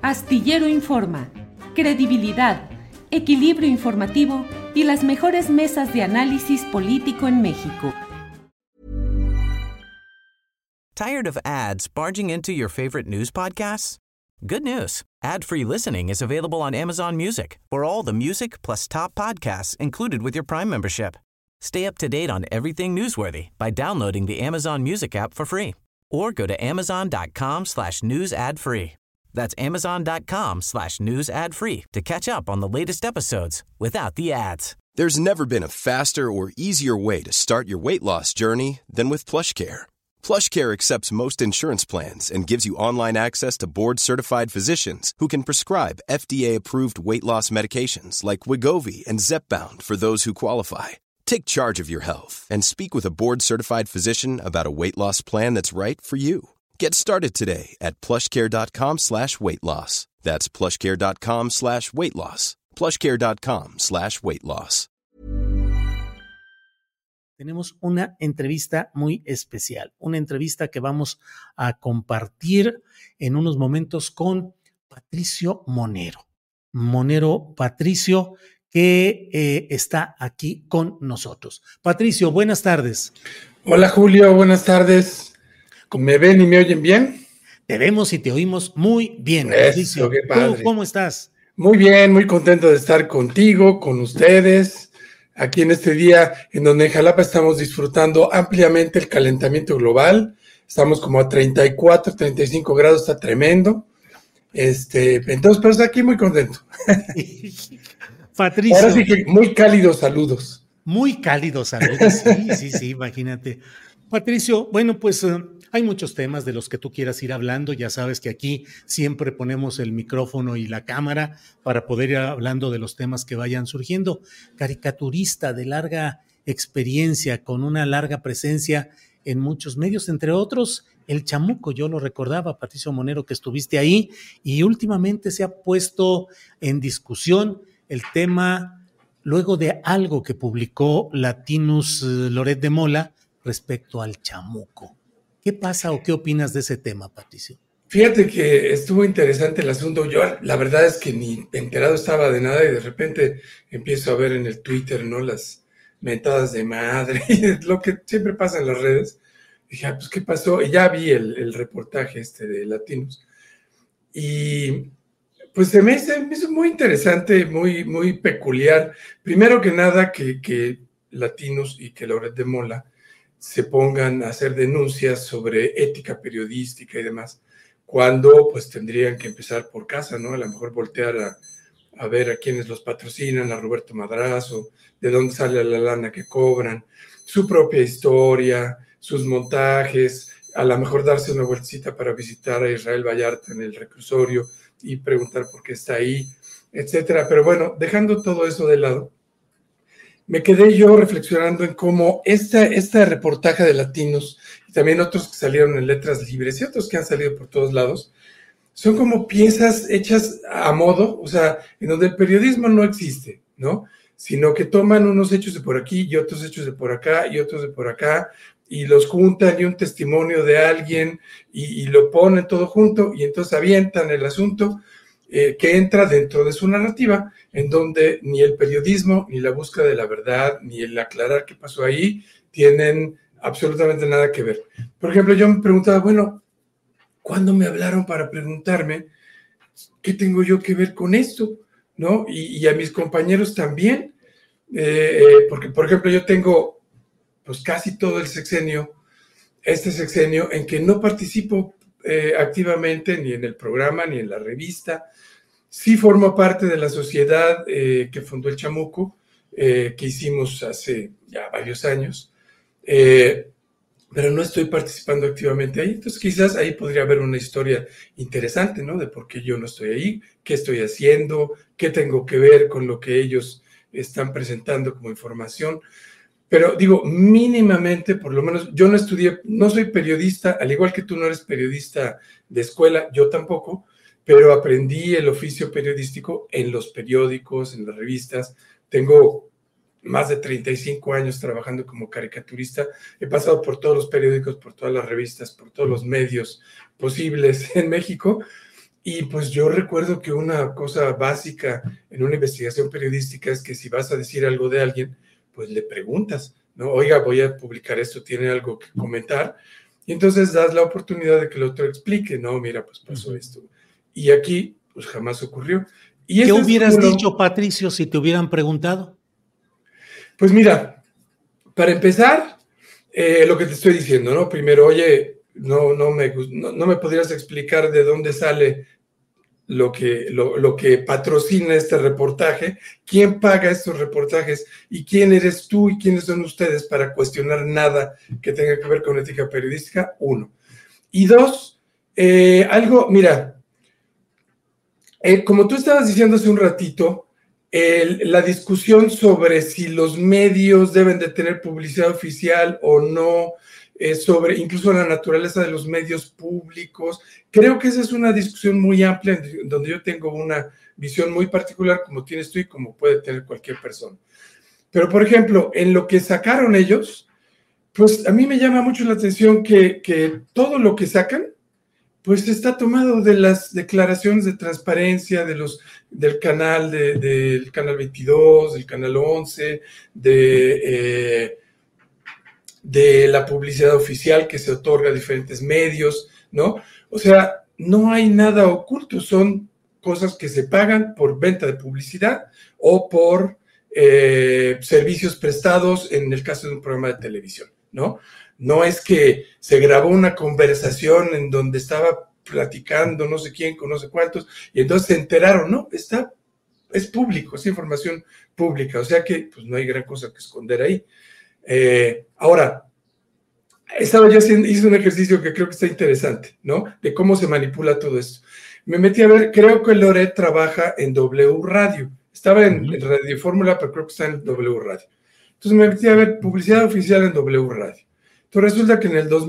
Astillero Informa, credibilidad, equilibrio informativo y las mejores mesas de análisis político en México. Tired of ads barging into your favorite news podcasts? Good news. Ad-free listening is available on Amazon Music for all the music plus top podcasts included with your Prime membership. Stay up to date on everything newsworthy by downloading the Amazon Music app for free or go to amazon.com/news ad free. That's amazon.com/news ad free to catch up on the latest episodes without the ads. There's never been a faster or easier way to start your weight loss journey than with PlushCare. PlushCare accepts most insurance plans and gives you online access to board-certified physicians who can prescribe FDA-approved weight loss medications like Wegovy and Zepbound for those who qualify. Take charge of your health and speak with a board-certified physician about a weight loss plan that's right for you. Get started today at plushcare.com/weight loss. That's plushcare.com/weight loss. plushcare.com/weight loss. Tenemos una entrevista muy especial, una entrevista que vamos a compartir en unos momentos con Patricio Monero. Patricio, que está aquí con nosotros. Patricio, buenas tardes. Hola Julio, buenas tardes. ¿Me ven y me oyen bien? Te vemos y te oímos muy bien, Patricio. Qué padre. ¿Tú cómo estás? Muy bien, muy contento de estar contigo, con ustedes, aquí en este día en donde en Jalapa estamos disfrutando ampliamente el calentamiento global. Estamos como a 34, 35 grados, está tremendo. Entonces, pero aquí muy contento. Patricio. Ahora sí que muy cálidos saludos. Muy cálidos saludos, sí, imagínate. Patricio, bueno, pues hay muchos temas de los que tú quieras ir hablando. Ya sabes que aquí siempre ponemos el micrófono y la cámara para poder ir hablando de los temas que vayan surgiendo. Caricaturista de larga experiencia, con una larga presencia en muchos medios, entre otros El Chamuco. Yo lo recordaba, Patricio Monero, que estuviste ahí, y últimamente se ha puesto en discusión el tema luego de algo que publicó Latinus Loret de Mola respecto al Chamuco. ¿Qué pasa o qué opinas de ese tema, Patricio? Fíjate que estuvo interesante el asunto. Yo la verdad es que ni enterado estaba de nada y de repente empiezo a ver en el Twitter, ¿no?, las mentadas de madre y lo que siempre pasa en las redes. Dije, pues ¿qué pasó? Y ya vi el reportaje de Latinos. Y pues se me hizo muy interesante, muy, muy peculiar. Primero que nada que Latinos y que Loret de Mola se pongan a hacer denuncias sobre ética periodística y demás, cuando pues tendrían que empezar por casa, ¿no? A lo mejor voltear a ver a quienes los patrocinan, a Roberto Madrazo, de dónde sale la lana que cobran, su propia historia, sus montajes, a lo mejor darse una vueltecita para visitar a Israel Vallarta en el reclusorio y preguntar por qué está ahí, etcétera. Pero bueno, dejando todo eso de lado, me quedé yo reflexionando en cómo este reportaje de Latinos y también otros que salieron en Letras Libres y otros que han salido por todos lados, son como piezas hechas a modo, o sea, en donde el periodismo no existe, ¿no? Sino que toman unos hechos de por aquí y otros hechos de por acá y otros de por acá y los juntan y un testimonio de alguien y lo ponen todo junto y entonces avientan el asunto que entra dentro de su narrativa, en donde ni el periodismo, ni la búsqueda de la verdad, ni el aclarar qué pasó ahí, tienen absolutamente nada que ver. Por ejemplo, yo me preguntaba, bueno, ¿cuándo me hablaron para preguntarme qué tengo yo que ver con esto? ¿No? Y a mis compañeros también, porque, por ejemplo, yo tengo pues casi todo el sexenio, este sexenio, en que no participo activamente ni en el programa ni en la revista. Sí formo parte de la sociedad que fundó el Chamuco, que hicimos hace ya varios años, pero no estoy participando activamente ahí. Entonces quizás ahí podría haber una historia interesante, ¿no? De por qué yo no estoy ahí, qué estoy haciendo, qué tengo que ver con lo que ellos están presentando como información. Pero digo, mínimamente, por lo menos, yo no estudié, no soy periodista, al igual que tú no eres periodista de escuela, yo tampoco, pero aprendí el oficio periodístico en los periódicos, en las revistas. Tengo más de 35 años trabajando como caricaturista. He pasado por todos los periódicos, por todas las revistas, por todos los medios posibles en México. Y pues yo recuerdo que una cosa básica en una investigación periodística es que si vas a decir algo de alguien, pues le preguntas, ¿no? Oiga, voy a publicar esto, ¿tiene algo que comentar? Y entonces das la oportunidad de que el otro explique, no, mira, pues pasó esto. Y aquí, pues jamás ocurrió. Y ¿qué hubieras dicho, Patricio, si te hubieran preguntado? Pues mira, para empezar, lo que te estoy diciendo, ¿no? Primero, oye, no me podrías explicar de dónde sale lo que patrocina este reportaje, quién paga estos reportajes y quién eres tú y quiénes son ustedes para cuestionar nada que tenga que ver con ética periodística, uno. Y dos, mira, como tú estabas diciendo hace un ratito, la discusión sobre si los medios deben de tener publicidad oficial o no, sobre incluso la naturaleza de los medios públicos, creo que esa es una discusión muy amplia donde yo tengo una visión muy particular como tienes tú y como puede tener cualquier persona. Pero, por ejemplo, en lo que sacaron ellos, pues a mí me llama mucho la atención que todo lo que sacan pues está tomado de las declaraciones de transparencia del canal, del canal 22, del canal 11, de la publicidad oficial que se otorga a diferentes medios, ¿no? O sea, no hay nada oculto, son cosas que se pagan por venta de publicidad o por servicios prestados en el caso de un programa de televisión, ¿no? No es que se grabó una conversación en donde estaba platicando no sé quién con no sé cuántos y entonces se enteraron, ¿no? Es público, es información pública, o sea que pues no hay gran cosa que esconder ahí. Ahora, hice un ejercicio que creo que está interesante, ¿no? De cómo se manipula todo esto. Me metí a ver, creo que Loret trabaja en W Radio. Estaba en Radio Fórmula, pero creo que está en W Radio. Entonces me metí a ver publicidad oficial en W Radio. Entonces resulta que en el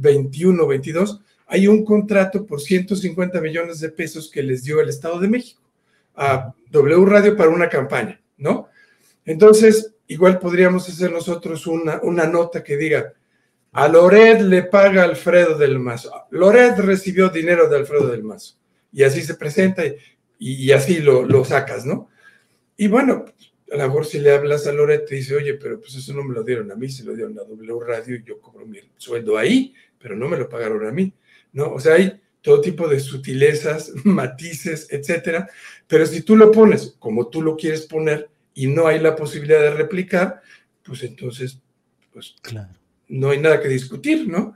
2021-22 hay un contrato por 150 millones de pesos que les dio el Estado de México a W Radio para una campaña, ¿no? Entonces, igual podríamos hacer nosotros una nota que diga, a Loret le paga Alfredo del Mazo. Loret recibió dinero de Alfredo del Mazo. Y así se presenta y así lo sacas, ¿no? Y bueno, a lo mejor si le hablas a Loret te dice, oye, pero pues eso no me lo dieron a mí, se lo dieron a W Radio y yo cobro mi sueldo ahí, pero no me lo pagaron a mí, ¿no? O sea, hay todo tipo de sutilezas, matices, etcétera, pero si tú lo pones como tú lo quieres poner y no hay la posibilidad de replicar, pues entonces, pues claro, no hay nada que discutir, ¿no?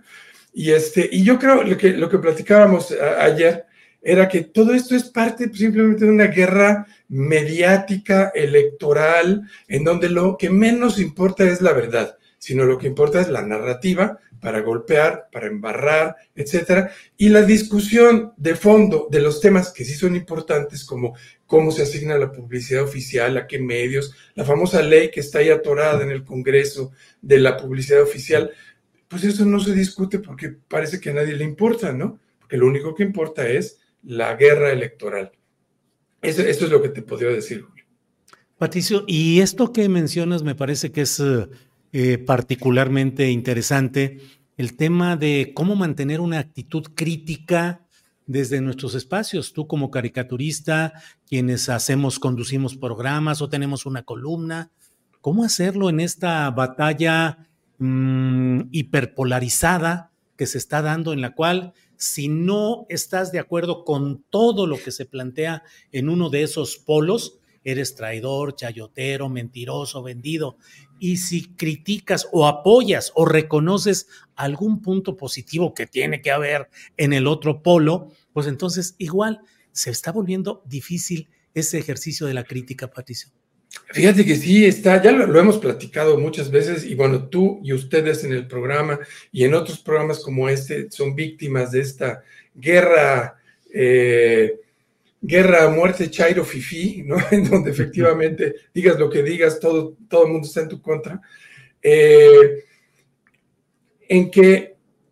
Y yo creo lo que platicábamos ayer era que todo esto es parte simplemente de una guerra mediática, electoral, en donde lo que menos importa es la verdad, sino lo que importa es la narrativa para golpear, para embarrar, etcétera, y la discusión de fondo de los temas que sí son importantes, como cómo se asigna la publicidad oficial, a qué medios, la famosa ley que está ahí atorada en el Congreso de la publicidad oficial, pues eso no se discute porque parece que a nadie le importa, ¿no? Porque lo único que importa es la guerra electoral. Eso es lo que te podría decir, Julio. Patricio, y esto que mencionas me parece que es particularmente interesante, el tema de cómo mantener una actitud crítica desde nuestros espacios. Tú como caricaturista, quienes conducimos programas o tenemos una columna, ¿cómo hacerlo en esta batalla hiperpolarizada que se está dando, en la cual si no estás de acuerdo con todo lo que se plantea en uno de esos polos, eres traidor, chayotero, mentiroso, vendido? Y si criticas o apoyas o reconoces algún punto positivo que tiene que haber en el otro polo, pues entonces igual se está volviendo difícil ese ejercicio de la crítica, Patricio. Fíjate que sí está, ya lo hemos platicado muchas veces y bueno, tú y ustedes en el programa y en otros programas como este son víctimas de esta guerra muerte chairo fifí, ¿no? En donde efectivamente digas lo que digas, todo el mundo está en tu contra. En que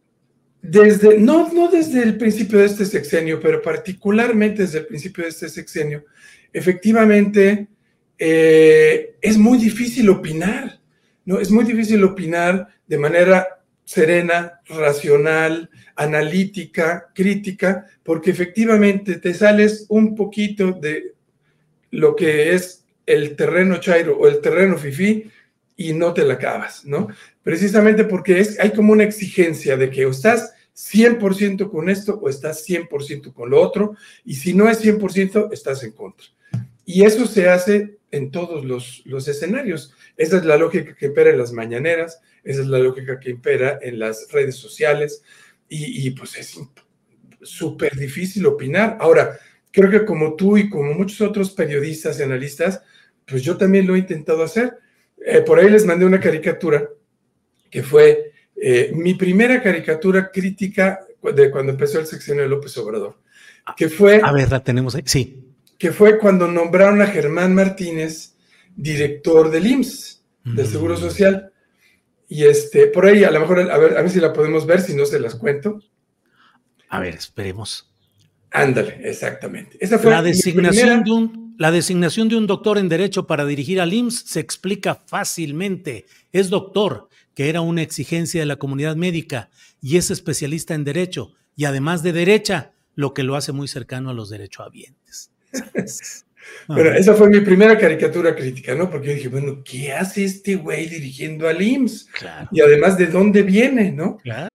no desde el principio de este sexenio, pero particularmente desde el principio de este sexenio, efectivamente es muy difícil opinar, ¿no? Es muy difícil opinar de manera serena, racional, analítica, crítica, porque efectivamente te sales un poquito de lo que es el terreno chairo o el terreno fifí y no te la acabas, ¿no? Precisamente porque hay como una exigencia de que o estás 100% con esto o estás 100% con lo otro, y si no es 100%, estás en contra. Y eso se hace en todos los escenarios. Esa es la lógica que impera en las mañaneras, esa es la lógica que impera en las redes sociales, y pues es súper difícil opinar. Ahora, creo que como tú y como muchos otros periodistas y analistas, pues yo también lo he intentado hacer. Por ahí les mandé una caricatura que fue mi primera caricatura crítica de cuando empezó el sexenio de López Obrador, que fue... A ver, la tenemos ahí, sí. Que fue cuando nombraron a Germán Martínez director del IMSS, del Seguro Social. Y por ahí, a lo mejor, a ver si la podemos ver, si no se las cuento. A ver, esperemos. Ándale, exactamente. Esa fue la designación de un doctor en Derecho para dirigir al IMSS se explica fácilmente. Es doctor, que era una exigencia de la comunidad médica, y es especialista en Derecho, y además de derecha, lo que lo hace muy cercano a los derechohabientes. Bueno, esa fue mi primera caricatura crítica, ¿no? Porque yo dije, bueno, ¿qué hace este güey dirigiendo al IMSS? Claro. Y además, ¿de dónde viene, no? Claro.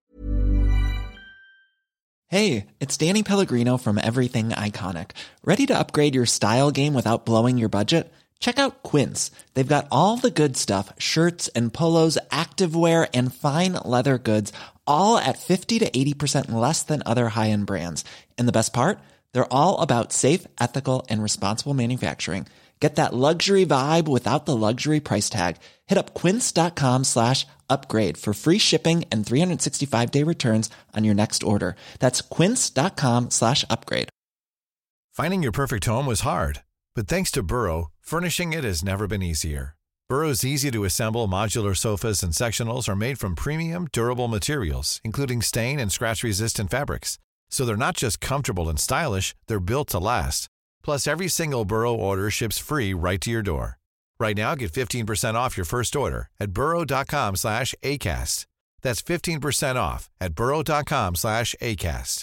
Hey, it's Danny Pellegrino from Everything Iconic. Ready to upgrade your style game without blowing your budget? Check out Quince. They've got all the good stuff, shirts and polos, activewear, and fine leather goods, all at 50 to 80% less than other high-end brands. And the best part? They're all about safe, ethical, and responsible manufacturing. Get that luxury vibe without the luxury price tag. Hit up quince.com/upgrade for free shipping and 365-day returns on your next order. That's quince.com/upgrade. Finding your perfect home was hard, but thanks to Burrow, furnishing it has never been easier. Burrow's easy-to-assemble modular sofas and sectionals are made from premium, durable materials, including stain and scratch-resistant fabrics. So they're not just comfortable and stylish, they're built to last. Plus, every single Burrow order ships free right to your door. Right now, get 15% off your first order at burrow.com/ACAST. That's 15% off at burrow.com/ACAST.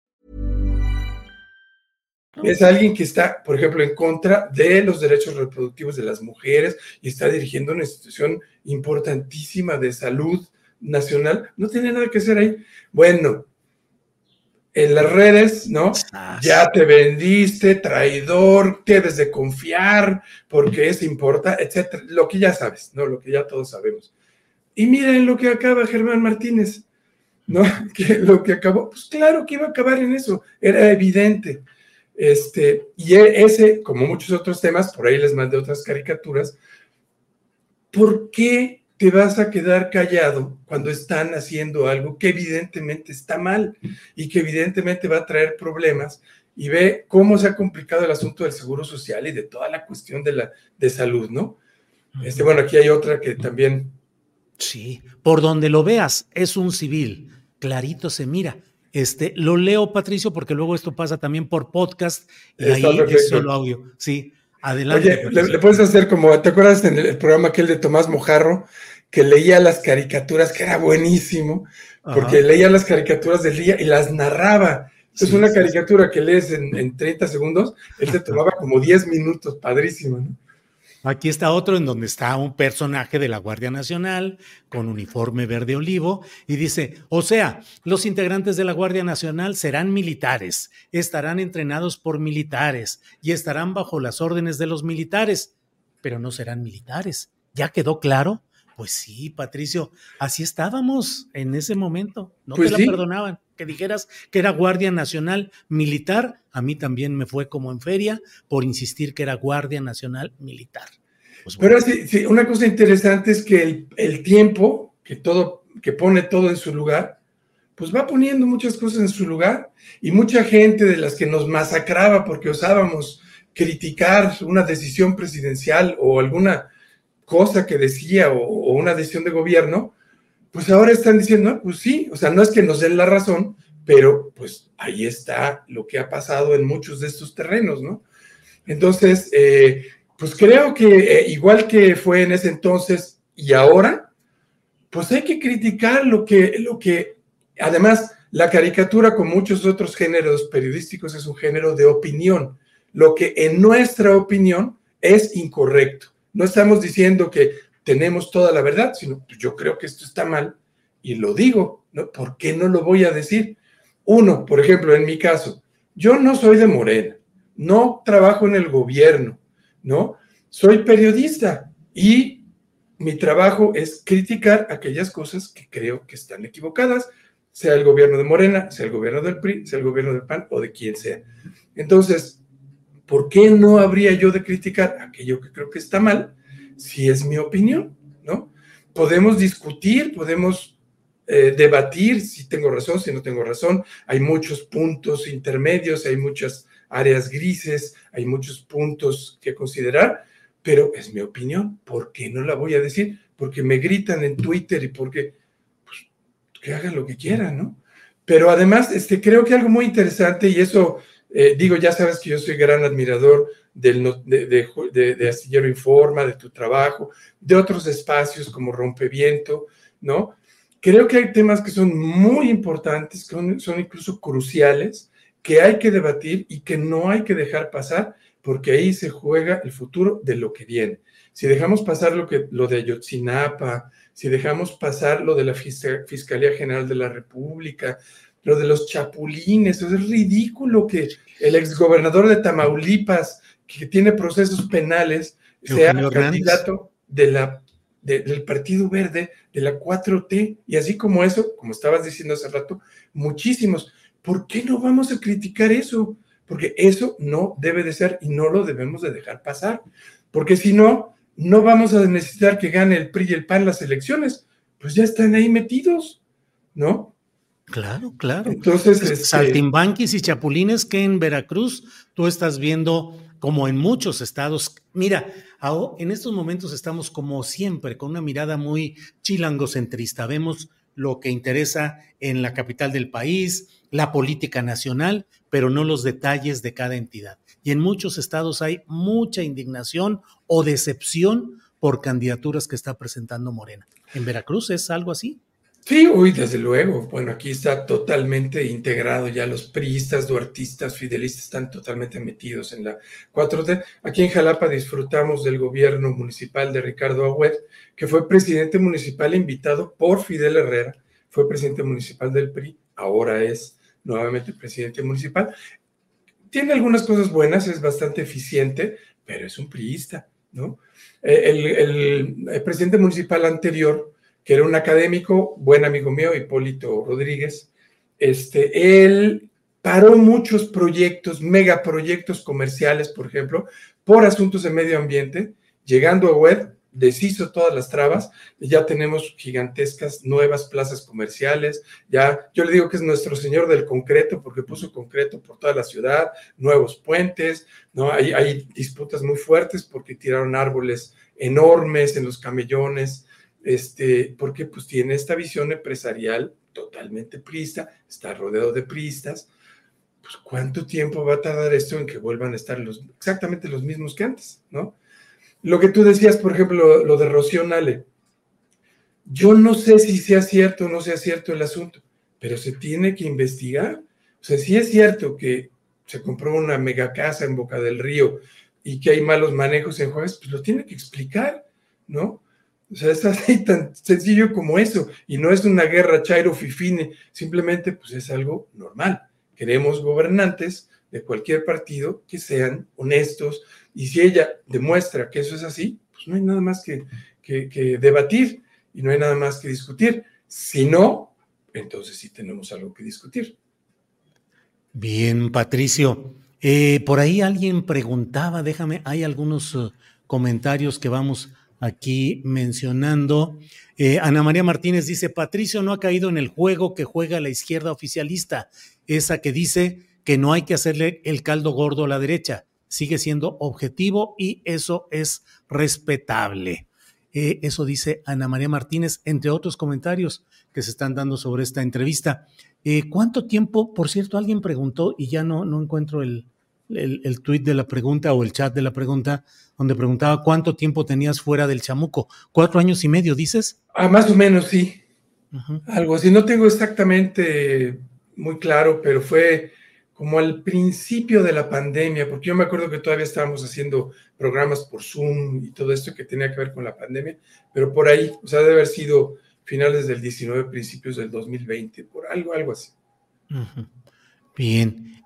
Es alguien que está, por ejemplo, en contra de los derechos reproductivos de las mujeres y está dirigiendo una institución importantísima de salud nacional. No tiene nada que hacer ahí. Bueno, en las redes, ¿no? Ya te vendiste, traidor, debes de confiar, porque eso importa, etcétera. Lo que ya sabes, ¿no? Lo que ya todos sabemos. Y miren lo que acaba Germán Martínez, ¿no? Que lo que acabó, pues claro que iba a acabar en eso, era evidente. Y ese, como muchos otros temas, por ahí les mandé otras caricaturas. ¿Por qué te vas a quedar callado cuando están haciendo algo que evidentemente está mal y que evidentemente va a traer problemas? Y ve cómo se ha complicado el asunto del Seguro Social y de toda la cuestión de salud, ¿no? Bueno, aquí hay otra que también... Sí, por donde lo veas, es un civil, clarito se mira. Lo leo, Patricio, porque luego esto pasa también por podcast y Está ahí perfecto. es solo audio. Sí, adelante. Oye, le puedes hacer como, ¿te acuerdas en el programa aquel de Tomás Mojarro, que leía las caricaturas, que era buenísimo, porque leía las caricaturas del día y las narraba? Es una caricatura que lees en 30 segundos, él te tomaba como 10 minutos, padrísimo, ¿no? Aquí está otro en donde está un personaje de la Guardia Nacional con uniforme verde olivo y dice, o sea, los integrantes de la Guardia Nacional serán militares, estarán entrenados por militares y estarán bajo las órdenes de los militares, pero no serán militares. ¿Ya quedó claro? Pues sí, Patricio, así estábamos en ese momento. No pues te sí. la perdonaban. Que dijeras que era Guardia Nacional Militar, a mí también me fue como en feria por insistir que era Guardia Nacional Militar. Pues bueno. Pero sí, una cosa interesante es que el tiempo, que pone todo en su lugar, pues va poniendo muchas cosas en su lugar, y mucha gente de las que nos masacraba porque osábamos criticar una decisión presidencial o alguna cosa que decía o una decisión de gobierno, pues ahora están diciendo, no, pues sí, o sea, no es que nos den la razón, pero pues ahí está lo que ha pasado en muchos de estos terrenos, ¿no? Entonces, pues creo que igual que fue en ese entonces y ahora, pues hay que criticar lo que, además, la caricatura, con muchos otros géneros periodísticos, es un género de opinión. Lo que en nuestra opinión es incorrecto. No estamos diciendo que tenemos toda la verdad, sino pues yo creo que esto está mal y lo digo, ¿no? ¿Por qué no lo voy a decir? Uno, por ejemplo, en mi caso, yo no soy de Morena, no trabajo en el gobierno, ¿no? Soy periodista y mi trabajo es criticar aquellas cosas que creo que están equivocadas, sea el gobierno de Morena, sea el gobierno del PRI, sea el gobierno del PAN o de quien sea. Entonces, ¿por qué no habría yo de criticar aquello que creo que está mal si es mi opinión, ¿no? Podemos discutir, podemos debatir si tengo razón, si no tengo razón. Hay muchos puntos intermedios, hay muchas áreas grises, hay muchos puntos que considerar, pero es mi opinión. ¿Por qué no la voy a decir? Porque me gritan en Twitter y porque, pues, que hagan lo que quieran, ¿no? Pero además, creo que algo muy interesante, y eso, digo, ya sabes que yo soy gran admirador de Astillero Informa, de tu trabajo, de otros espacios como Rompeviento, ¿no? Creo que hay temas que son muy importantes, que son incluso cruciales, que hay que debatir y que no hay que dejar pasar, porque ahí se juega el futuro de lo que viene. Si dejamos pasar lo de Ayotzinapa, si dejamos pasar lo de la Fiscalía General de la República, lo de los chapulines, es ridículo que el exgobernador de Tamaulipas, que tiene procesos penales, sea candidato del Partido Verde, de la 4T, y así como eso, como estabas diciendo hace rato, muchísimos. ¿Por qué no vamos a criticar eso? Porque eso no debe de ser y no lo debemos de dejar pasar, porque si no, no vamos a necesitar que gane el PRI y el PAN las elecciones, pues ya están ahí metidos, ¿no? Claro, claro. Entonces, saltimbanquis y chapulines que en Veracruz tú estás viendo como en muchos estados. Mira, en estos momentos estamos como siempre con una mirada muy chilangocentrista. Vemos lo que interesa en la capital del país, la política nacional, pero no los detalles de cada entidad. Y en muchos estados hay mucha indignación o decepción por candidaturas que está presentando Morena. ¿En Veracruz es algo así? Sí, desde luego. Bueno, aquí está totalmente integrado ya los priistas, duartistas, fidelistas están totalmente metidos en la 4T. Aquí en Jalapa disfrutamos del gobierno municipal de Ricardo Agüed, que fue presidente municipal invitado por Fidel Herrera, fue presidente municipal del PRI, ahora es nuevamente presidente municipal. Tiene algunas cosas buenas, es bastante eficiente, pero es un priista, ¿no? El presidente municipal anterior, que era un académico, buen amigo mío, Hipólito Rodríguez, él paró muchos proyectos, megaproyectos comerciales, por ejemplo, por asuntos de medio ambiente. Llegando a Agüed, deshizo todas las trabas, y ya tenemos gigantescas nuevas plazas comerciales. Ya, yo le digo que es nuestro señor del concreto, porque puso concreto por toda la ciudad, nuevos puentes, ¿no? Hay disputas muy fuertes porque tiraron árboles enormes en los camellones, porque pues tiene esta visión empresarial totalmente priista, está rodeado de priistas. Pues ¿cuánto tiempo va a tardar esto en que vuelvan a estar exactamente los mismos que antes, ¿no? Lo que tú decías, por ejemplo, lo de Rocío Nale, yo no sé si sea cierto o no sea cierto el asunto, pero se tiene que investigar. O sea, si es cierto que se compró una mega casa en Boca del Río y que hay malos manejos en Juárez, pues lo tiene que explicar, ¿no? O sea, es así tan sencillo como eso, y no es una guerra chairo-fifine, simplemente pues es algo normal. Queremos gobernantes de cualquier partido que sean honestos, y si ella demuestra que eso es así, pues no hay nada más que debatir y no hay nada más que discutir. Si no, entonces sí tenemos algo que discutir. Bien, Patricio. Por ahí alguien preguntaba, hay algunos comentarios que vamos aquí mencionando. Ana María Martínez dice, Patricio no ha caído en el juego que juega la izquierda oficialista, esa que dice que no hay que hacerle el caldo gordo a la derecha, sigue siendo objetivo y eso es respetable. Eso dice Ana María Martínez, entre otros comentarios que se están dando sobre esta entrevista. ¿Cuánto tiempo? Por cierto, alguien preguntó y ya no encuentro el tuit de la pregunta o el chat de la pregunta, donde preguntaba cuánto tiempo tenías fuera del chamuco. 4 años y medio, ¿dices? Más o menos, sí. Uh-huh. Algo así. No tengo exactamente muy claro, pero fue como al principio de la pandemia, porque yo me acuerdo que todavía estábamos haciendo programas por Zoom y todo esto que tenía que ver con la pandemia, pero por ahí, o sea, debe haber sido finales del 19, principios del 2020, por algo así. Uh-huh. Bien.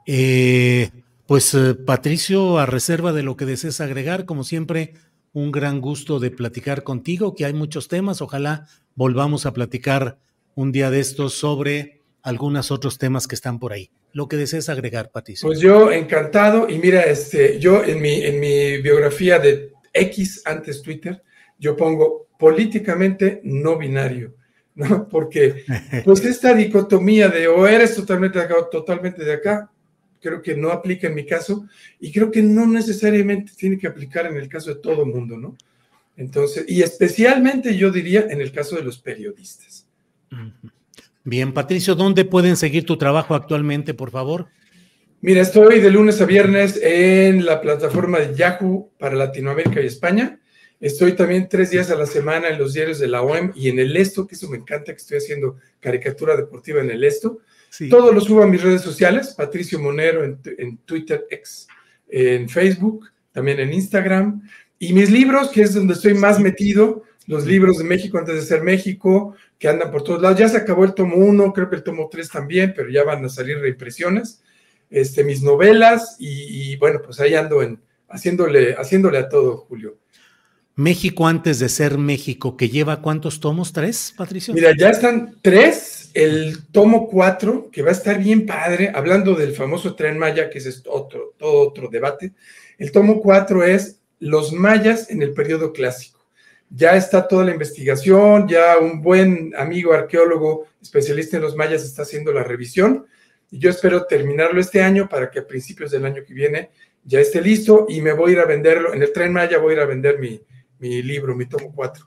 Patricio, a reserva de lo que desees agregar, como siempre, un gran gusto de platicar contigo, que hay muchos temas. Ojalá volvamos a platicar un día de estos sobre algunos otros temas que están por ahí. Lo que desees agregar, Patricio. Pues yo encantado, y mira, yo en mi biografía de X, antes Twitter, yo pongo políticamente no binario, ¿no? Porque pues esta dicotomía de o eres totalmente de acá o totalmente de acá, creo que no aplica en mi caso, y creo que no necesariamente tiene que aplicar en el caso de todo mundo, ¿no? Entonces, y especialmente yo diría en el caso de los periodistas. Bien, Patricio, ¿dónde pueden seguir tu trabajo actualmente, por favor? Mira, estoy de lunes a viernes en la plataforma de Yahoo para Latinoamérica y España. Estoy también 3 días a la semana en los diarios de la OEM y en el Esto, que eso me encanta, que estoy haciendo caricatura deportiva en el Esto. Sí. Todo lo subo a mis redes sociales, Patricio Monero en Twitter, X, en Facebook, también en Instagram. Y mis libros, que es donde estoy más metido, los libros de México antes de ser México, que andan por todos lados. Ya se acabó el tomo 1, creo que el tomo 3 también, pero ya van a salir reimpresiones. Mis novelas y bueno, pues ahí ando haciéndole a todo, Julio. México antes de ser México, que lleva ¿cuántos tomos? ¿3, Patricio? Mira, ya están 3, el tomo 4, que va a estar bien padre, hablando del famoso Tren Maya, que es todo otro debate. El tomo 4 es los mayas en el periodo clásico. Ya está toda la investigación, ya un buen amigo arqueólogo especialista en los mayas está haciendo la revisión, y yo espero terminarlo este año para que a principios del año que viene ya esté listo, y me voy a ir a venderlo, en el Tren Maya voy a ir a vender mi libro, mi tomo 4.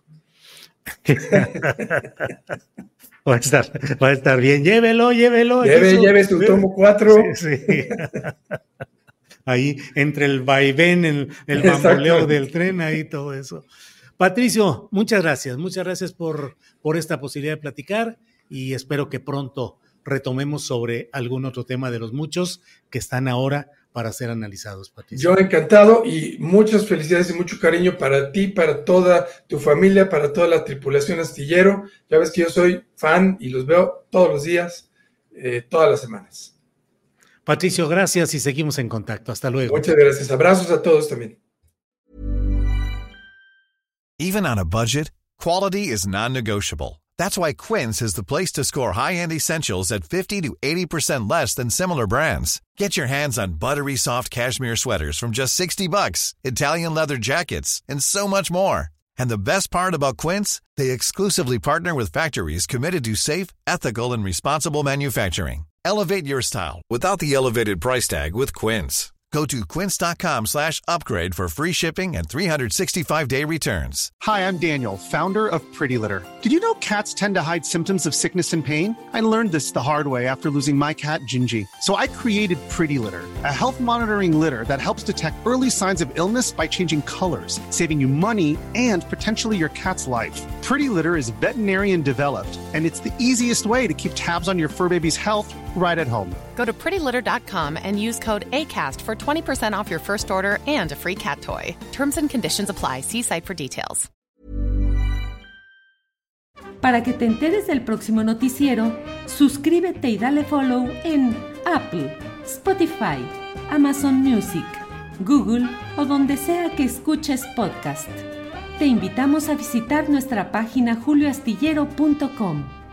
Va a estar bien, llévelo. Lleve su tomo 4. Sí. Ahí, entre el vaivén, el bamboleo del tren, ahí todo eso. Patricio, muchas gracias por esta posibilidad de platicar, y espero que pronto retomemos sobre algún otro tema de los muchos que están ahora para ser analizados, Patricio. Yo encantado, y muchas felicidades y mucho cariño para ti, para toda tu familia, para toda la tripulación Astillero. Ya ves que yo soy fan y los veo todos los días, todas las semanas. Patricio, gracias y seguimos en contacto. Hasta luego. Muchas gracias. Abrazos a todos también. Even on a budget, quality is non-negotiable. That's why Quince is the place to score high-end essentials at 50 to 80% less than similar brands. Get your hands on buttery soft cashmere sweaters from just $60, Italian leather jackets, and so much more. And the best part about Quince, they exclusively partner with factories committed to safe, ethical, and responsible manufacturing. Elevate your style without the elevated price tag with Quince. Go to quince.com/upgrade for free shipping and 365-day returns. Hi, I'm Daniel, founder of Pretty Litter. Did you know cats tend to hide symptoms of sickness and pain? I learned this the hard way after losing my cat, Gingy. So I created Pretty Litter, a health monitoring litter that helps detect early signs of illness by changing colors, saving you money and potentially your cat's life. Pretty Litter is veterinarian developed, and it's the easiest way to keep tabs on your fur baby's health right at home. Go to prettylitter.com and use code ACAST for 20% off your first order and a free cat toy. Terms and conditions apply. See site for details. Para que te enteres del próximo noticiero, suscríbete y dale follow en Apple, Spotify, Amazon Music, Google o donde sea que escuches podcast. Te invitamos a visitar nuestra página julioastillero.com.